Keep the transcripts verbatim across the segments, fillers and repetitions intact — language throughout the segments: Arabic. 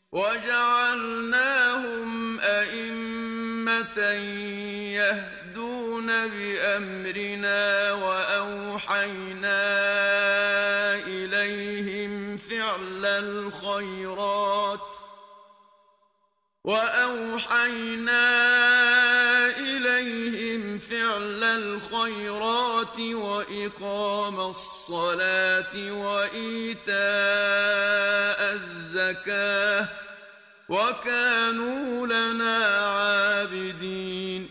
وَجَعَلْنَاهُمْ أَئِمَّةً يَهْدُونَ بِأَمْرِنَا وَأَوْحَيْنَا إِلَيْهِمْ فِعْلَ الْخَيْرَاتِ وَأَوْحَيْنَا إِلَيْهِمْ فِعْلَ الْخَيْرَاتِ وَإِقَامَ الصَّلَاةِ وَإِيتَاءَ الزَّكَاةِ وَكَانُوا لَنَا عَابِدِينَ.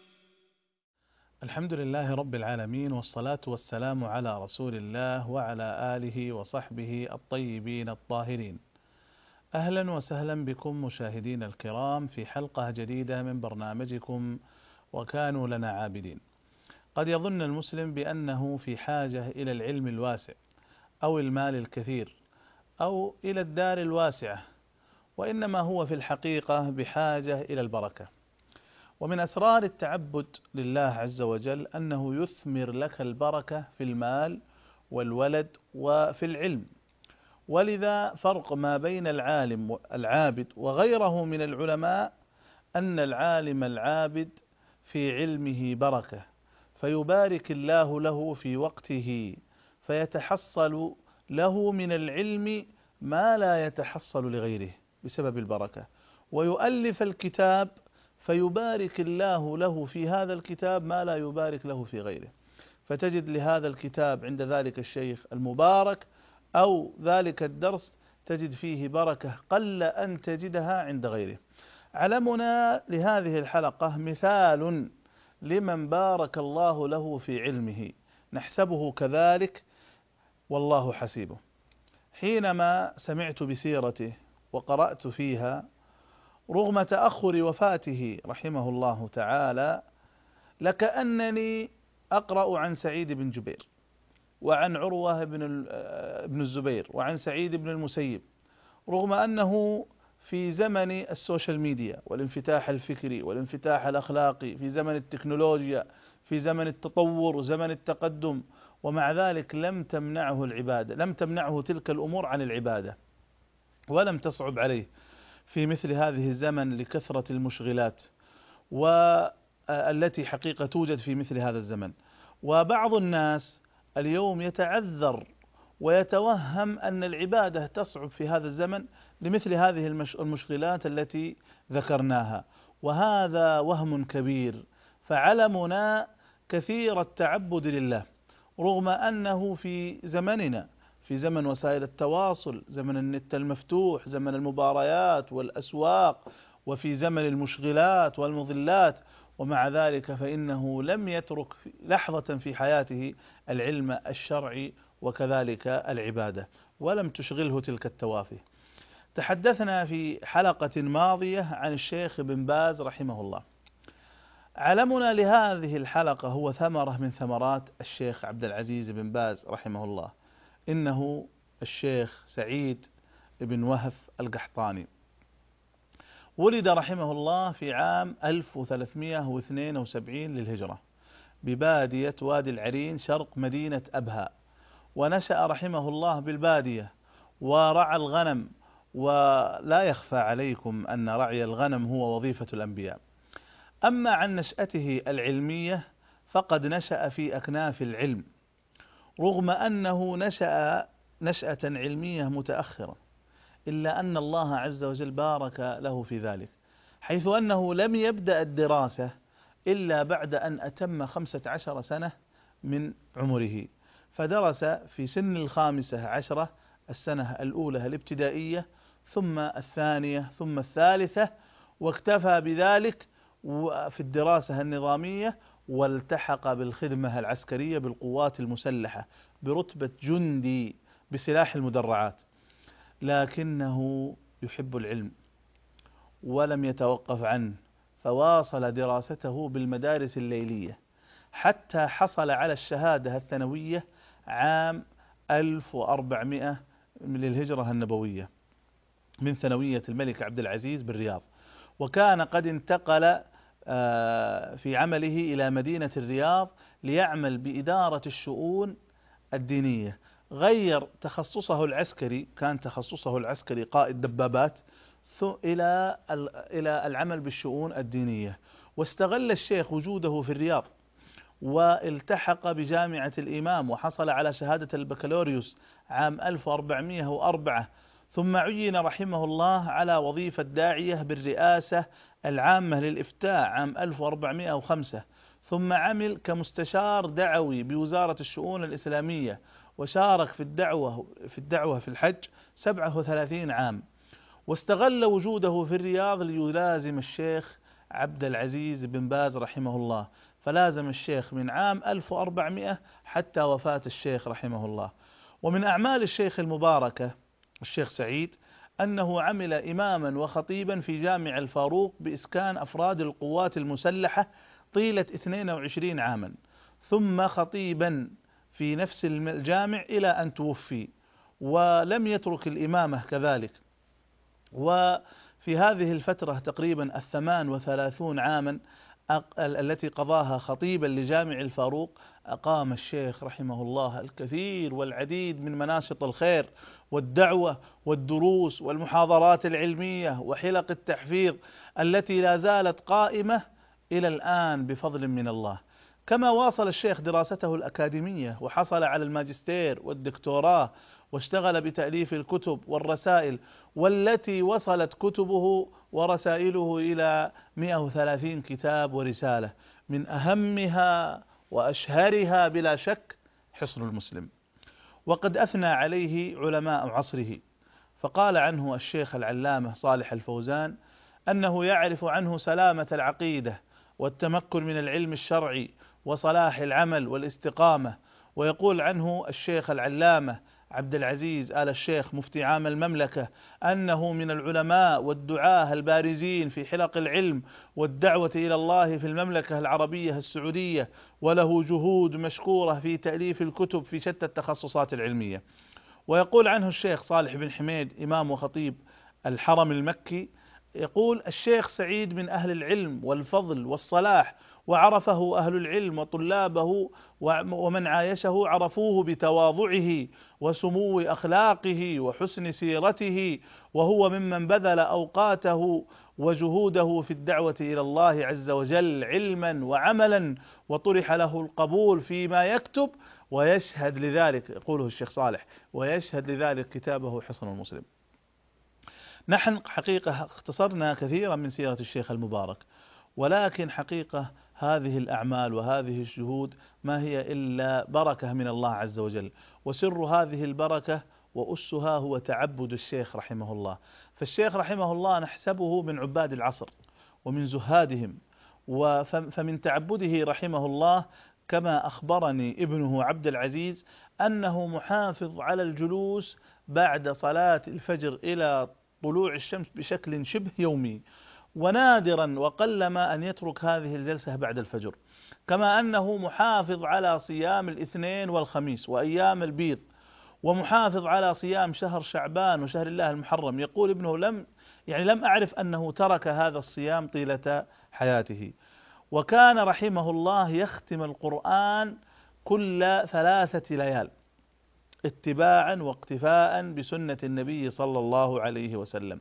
الحمد لله رب العالمين، والصلاة والسلام على رسول الله وعلى آله وصحبه الطيبين الطاهرين. أهلا وسهلا بكم مشاهدين الكرام في حلقة جديدة من برنامجكم وكانوا لنا عابدين. قد يظن المسلم بأنه في حاجة إلى العلم الواسع أو المال الكثير أو إلى الدار الواسعة، وإنما هو في الحقيقة بحاجة إلى البركة. ومن أسرار التعبد لله عز وجل أنه يثمر لك البركة في المال والولد وفي العلم. ولذا فرق ما بين العالم العابد وغيره من العلماء أن العالم العابد في علمه بركة، فيبارك الله له في وقته، فيتحصل له من العلم ما لا يتحصل لغيره بسبب البركة. ويؤلف الكتاب فيبارك الله له في هذا الكتاب ما لا يبارك له في غيره، فتجد لهذا الكتاب عند ذلك الشيخ المبارك أو ذلك الدرس تجد فيه بركة قل أن تجدها عند غيره. علمنا لهذه الحلقة مثال لمن بارك الله له في علمه، نحسبه كذلك والله حسيبه. حينما سمعت بسيرته وقرأت فيها، رغم تأخر وفاته رحمه الله تعالى، لكأنني أقرأ عن سعيد بن جبير وعن عروة بن الزبير وعن سعيد بن المسيب، رغم أنه في زمن السوشيال ميديا والانفتاح الفكري والانفتاح الأخلاقي، في زمن التكنولوجيا، في زمن التطور وزمن التقدم، ومع ذلك لم تمنعه العبادة، لم تمنعه تلك الأمور عن العبادة، ولم تصعب عليه في مثل هذه الزمن لكثرة المشغلات والتي حقيقة توجد في مثل هذا الزمن. وبعض الناس اليوم يتعذر ويتوهم أن العبادة تصعب في هذا الزمن لمثل هذه المشغلات التي ذكرناها، وهذا وهم كبير. فعلمنا كثير التعبد لله، رغم أنه في زمننا، في زمن وسائل التواصل، زمن النت المفتوح، زمن المباريات والأسواق، وفي زمن المشغلات والمضلات، ومع ذلك فإنه لم يترك لحظة في حياته العلم الشرعي وكذلك العبادة، ولم تشغله تلك التوافه. تحدثنا في حلقة ماضية عن الشيخ بن باز رحمه الله. علمنا لهذه الحلقة هو ثمرة من ثمرات الشيخ عبد العزيز بن باز رحمه الله، إنه الشيخ سعيد بن وهف القحطاني. ولد رحمه الله في عام ألف وثلاثمائة واثنين وسبعين للهجرة ببادية وادي العرين شرق مدينة أبها، ونشأ رحمه الله بالبادية ورعى الغنم، ولا يخفى عليكم أن رعي الغنم هو وظيفة الأنبياء. أما عن نشأته العلمية فقد نشأ في أكناف العلم، رغم أنه نشأ نشأة علمية متأخرة، إلا أن الله عز وجل بارك له في ذلك، حيث أنه لم يبدأ الدراسة إلا بعد أن أتم خمسة عشر سنة من عمره، فدرس في سن الخامسة عشرة، السنة الأولى الابتدائية، ثم الثانية، ثم الثالثة، واكتفى بذلك في الدراسة النظامية، والتحق بالخدمة العسكرية بالقوات المسلحة برتبة جندي بسلاح المدرعات. لكنه يحب العلم ولم يتوقف عنه، فواصل دراسته بالمدارس الليلية حتى حصل على الشهادة الثانوية عام ألف وأربعمائة للهجرة النبوية من ثانوية الملك عبد العزيز بالرياض. وكان قد انتقل في عمله إلى مدينة الرياض ليعمل بإدارة الشؤون الدينية. غير تخصصه العسكري، كان تخصصه العسكري قائد دبابات، إلى إلى العمل بالشؤون الدينية. واستغل الشيخ وجوده في الرياض، والتحق بجامعة الإمام وحصل على شهادة البكالوريوس عام ألف وأربعمائة وأربعة، ثم عين رحمه الله على وظيفة داعية بالرئاسة العامة للإفتاء عام ألف وأربعمائة وخمسة، ثم عمل كمستشار دعوي بوزارة الشؤون الإسلامية، وشارك في الدعوة في الدعوة في الحج سبعة وثلاثين عام. واستغل وجوده في الرياض ليلازم الشيخ عبد العزيز بن باز رحمه الله، فلازم الشيخ من عام ألف وأربعمائة حتى وفاة الشيخ رحمه الله. ومن أعمال الشيخ المباركة الشيخ سعيد أنه عمل إماما وخطيبا في جامع الفاروق بإسكان أفراد القوات المسلحة طيلة اثنين وعشرين عاما، ثم خطيبا في نفس الجامع إلى أن توفي، ولم يترك الإمامة كذلك. وفي هذه الفترة تقريبا الثمان وثلاثون عاما التي قضاها خطيبا لجامع الفاروق، أقام الشيخ رحمه الله الكثير والعديد من مناشط الخير والدعوة والدروس والمحاضرات العلمية وحلق التحفيظ التي لا زالت قائمة إلى الآن بفضل من الله. كما واصل الشيخ دراسته الأكاديمية وحصل على الماجستير والدكتوراه، واشتغل بتأليف الكتب والرسائل، والتي وصلت كتبه ورسائله إلى مئة وثلاثين كتاب ورسالة، من أهمها وأشهرها بلا شك حصن المسلم. وقد أثنى عليه علماء عصره، فقال عنه الشيخ العلامة صالح الفوزان أنه يعرف عنه سلامة العقيدة والتمكن من العلم الشرعي وصلاح العمل والاستقامة. ويقول عنه الشيخ العلامة عبد العزيز آل الشيخ مفتي عام المملكة أنه من العلماء والدعاة البارزين في حلق العلم والدعوة إلى الله في المملكة العربية السعودية، وله جهود مشكورة في تأليف الكتب في شتى التخصصات العلمية. ويقول عنه الشيخ صالح بن حميد إمام وخطيب الحرم المكي، يقول الشيخ سعيد من أهل العلم والفضل والصلاح، وعرفه أهل العلم وطلابه ومن عايشه عرفوه بتواضعه وسمو أخلاقه وحسن سيرته، وهو ممن بذل أوقاته وجهوده في الدعوة إلى الله عز وجل علما وعملا، وطرح له القبول فيما يكتب، ويشهد لذلك يقوله الشيخ صالح ويشهد لذلك كتابه حصن المسلم. نحن حقيقة اختصرنا كثيرا من سيرة الشيخ المبارك، ولكن حقيقة هذه الأعمال وهذه الجهود ما هي إلا بركة من الله عز وجل، وسر هذه البركة وأسها هو تعبد الشيخ رحمه الله. فالشيخ رحمه الله نحسبه من عباد العصر ومن زهادهم، فمن تعبده رحمه الله كما أخبرني ابنه عبد العزيز أنه محافظ على الجلوس بعد صلاة الفجر إلى طلوع الشمس بشكل شبه يومي، ونادرا وقلما أن يترك هذه الجلسة بعد الفجر. كما أنه محافظ على صيام الاثنين والخميس وأيام البيض، ومحافظ على صيام شهر شعبان وشهر الله المحرم. يقول ابنه لم يعني لم أعرف أنه ترك هذا الصيام طيلة حياته. وكان رحمه الله يختم القرآن كل ثلاثة ليال اتباعا واقتفاء بسنة النبي صلى الله عليه وسلم.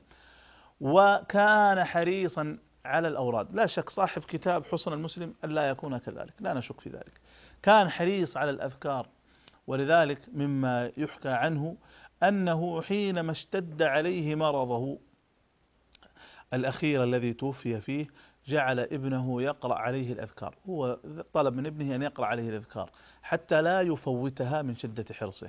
وكان حريصا على الأوراد، لا شك صاحب كتاب حصن المسلم أن لا يكون كذلك، لا نشك في ذلك. كان حريص على الأذكار، ولذلك مما يحكى عنه أنه حينما اشتد عليه مرضه الأخير الذي توفي فيه جعل ابنه يقرأ عليه الأذكار، هو طلب من ابنه أن يقرأ عليه الأذكار حتى لا يفوتها من شدة حرصه.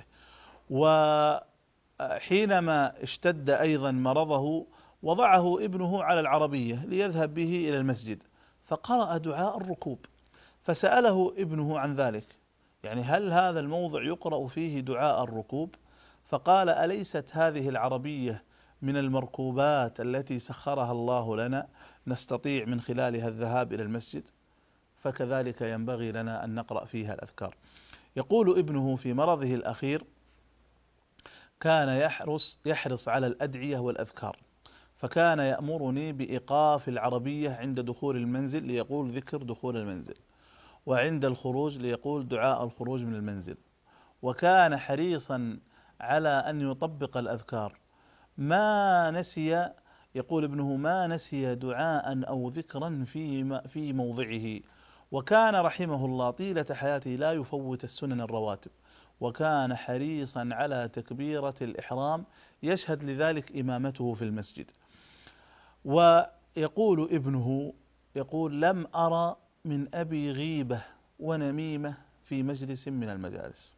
وحينما اشتد أيضا مرضه وضعه ابنه على العربية ليذهب به إلى المسجد، فقرأ دعاء الركوب، فسأله ابنه عن ذلك، يعني هل هذا الموضع يقرأ فيه دعاء الركوب؟ فقال أليست هذه العربية من المركوبات التي سخرها الله لنا نستطيع من خلالها الذهاب إلى المسجد؟ فكذلك ينبغي لنا أن نقرأ فيها الأذكار. يقول ابنه في مرضه الأخير كان يحرص يحرص على الأدعية والأذكار، فكان يأمرني بإيقاف العربية عند دخول المنزل ليقول ذكر دخول المنزل، وعند الخروج ليقول دعاء الخروج من المنزل. وكان حريصا على أن يطبق الأذكار، ما نسي يقول ابنه: ما نسي دعاء أو ذكرا في في موضعه، وكان رحمه الله طيلة حياته لا يفوت السنن الرواتب، وكان حريصا على تكبيرة الإحرام يشهد لذلك إمامته في المسجد. ويقول ابنه يقول: لم أرى من أبي غيبة ونميمة في مجلس من المجالس.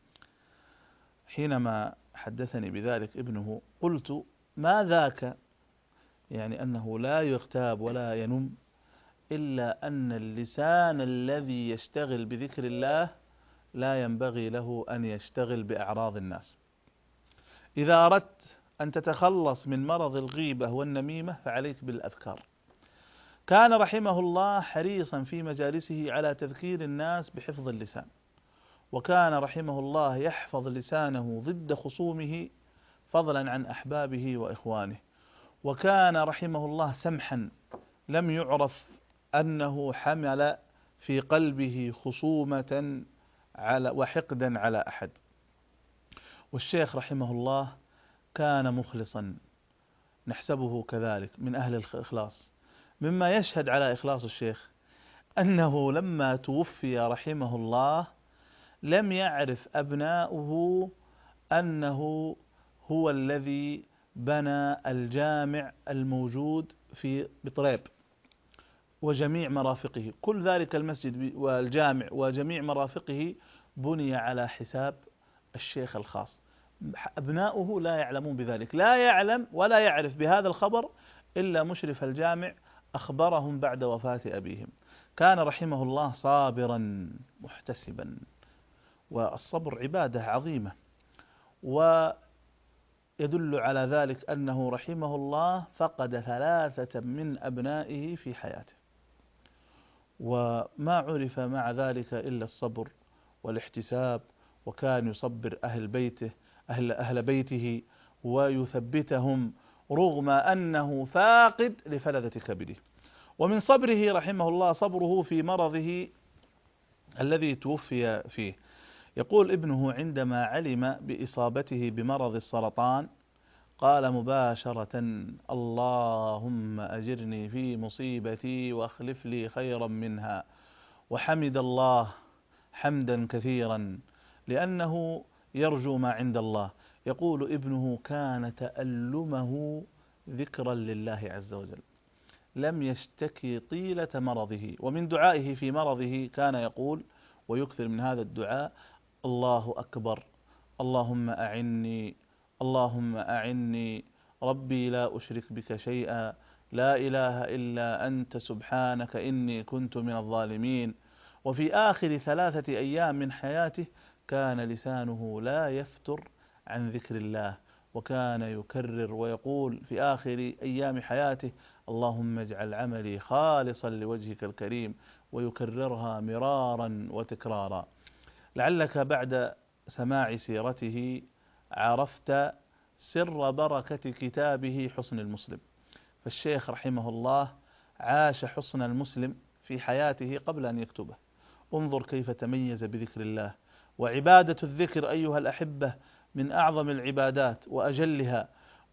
حينما حدثني بذلك ابنه قلت: ما ذاك؟ يعني أنه لا يغتاب ولا ينم، إلا أن اللسان الذي يشتغل بذكر الله لا ينبغي له أن يشتغل بأعراض الناس. إذا أردت أن تتخلص من مرض الغيبة والنميمة فعليك بالأذكار. كان رحمه الله حريصا في مجالسه على تذكير الناس بحفظ اللسان، وكان رحمه الله يحفظ لسانه ضد خصومه فضلا عن أحبابه وإخوانه. وكان رحمه الله سمحا، لم يعرف أنه حمل في قلبه خصومة على وحقدا على أحد. والشيخ رحمه الله كان مخلصا، نحسبه كذلك من أهل الإخلاص. مما يشهد على إخلاص الشيخ أنه لما توفي رحمه الله لم يعرف أبناؤه أنه هو الذي بنى الجامع الموجود في بطريب وجميع مرافقه. كل ذلك المسجد والجامع وجميع مرافقه بني على حساب الشيخ الخاص. أبناؤه لا يعلمون بذلك، لا يعلم ولا يعرف بهذا الخبر إلا مشرف الجامع أخبرهم بعد وفاة أبيهم. كان رحمه الله صابرا محتسبا، والصبر عبادة عظيمة. ويدل على ذلك أنه رحمه الله فقد ثلاثة من أبنائه في حياته، وما عرف مع ذلك إلا الصبر والاحتساب. وكان يصبر أهل بيته أهل, أهل بيته ويثبتهم رغم أنه فاقد لفلذة كبده. ومن صبره رحمه الله صبره في مرضه الذي توفي فيه. يقول ابنه: عندما علم بإصابته بمرض السرطان قال مباشرة: اللهم أجرني في مصيبتي واخلف لي خيرا منها. وحمد الله حمدا كثيرا لأنه يرجو ما عند الله. يقول ابنه: كان تألمه ذكرا لله عز وجل، لم يشتكي طيلة مرضه. ومن دعائه في مرضه كان يقول ويكثر من هذا الدعاء: الله أكبر، اللهم أعني، اللهم أعني، ربي لا أشرك بك شيئا، لا إله إلا أنت سبحانك إني كنت من الظالمين. وفي آخر ثلاثة أيام من حياته كان لسانه لا يفتر عن ذكر الله، وكان يكرر ويقول في آخر أيام حياته: اللهم اجعل عملي خالصا لوجهك الكريم، ويكررها مرارا وتكرارا. لعلك بعد سماع سيرته عرفت سر بركة كتابه حصن المسلم. فالشيخ رحمه الله عاش حصن المسلم في حياته قبل أن يكتبه. انظر كيف تميز بذكر الله. وعبادة الذكر أيها الأحبة من أعظم العبادات وأجلها،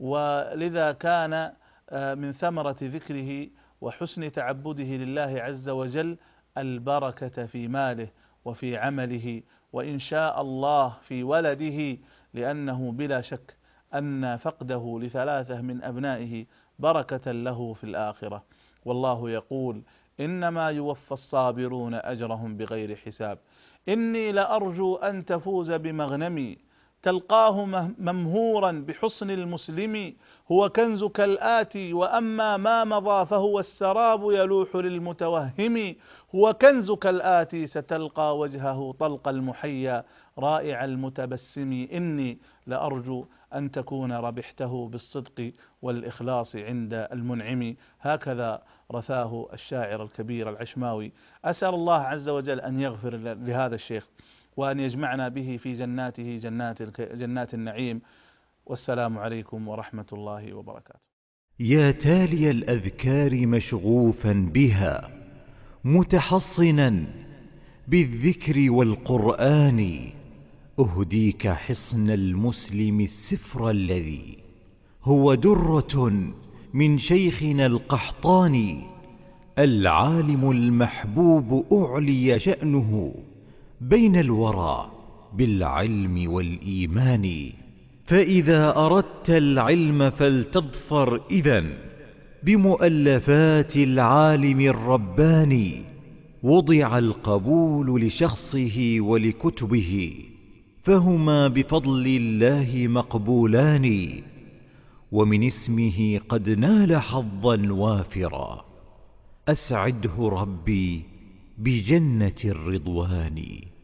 ولذا كان من ثمرة ذكره وحسن تعبده لله عز وجل البركة في ماله وفي عمله، وإن شاء الله في ولده، لأنه بلا شك أن فقده لثلاثة من أبنائه بركة له في الآخرة. والله يقول: إنما يوفى الصابرون أجرهم بغير حساب. إني لأرجو أن تفوز بمغنمي تلقاه ممهورا بحصن المسلم، هو كنزك الآتي وأما ما مضى فهو السراب يلوح للمتوهم. هو كنزك الآتي ستلقى وجهه طلق المحيا رائع المتبسم. إني لأرجو أن تكون ربحته بالصدق والإخلاص عند المنعم. هكذا رثاه الشاعر الكبير العشماوي. أسأل الله عز وجل أن يغفر لهذا الشيخ وأن يجمعنا به في جناته جنات, جنات النعيم. والسلام عليكم ورحمة الله وبركاته. يا تالي الأذكار مشغوفا بها متحصنا بالذكر والقرآن، أهديك حصن المسلم السفر الذي هو درة من شيخنا القحطاني العالم المحبوب أعلي شأنه بين الورى بالعلم والإيمان. فإذا أردت العلم فلتظفر إذن بمؤلفات العالم الرباني، وضع القبول لشخصه ولكتبه، فهما بفضل الله مقبولان، ومن اسمه قد نال حظا وافرا، أسعده ربي بجنة الرضوان.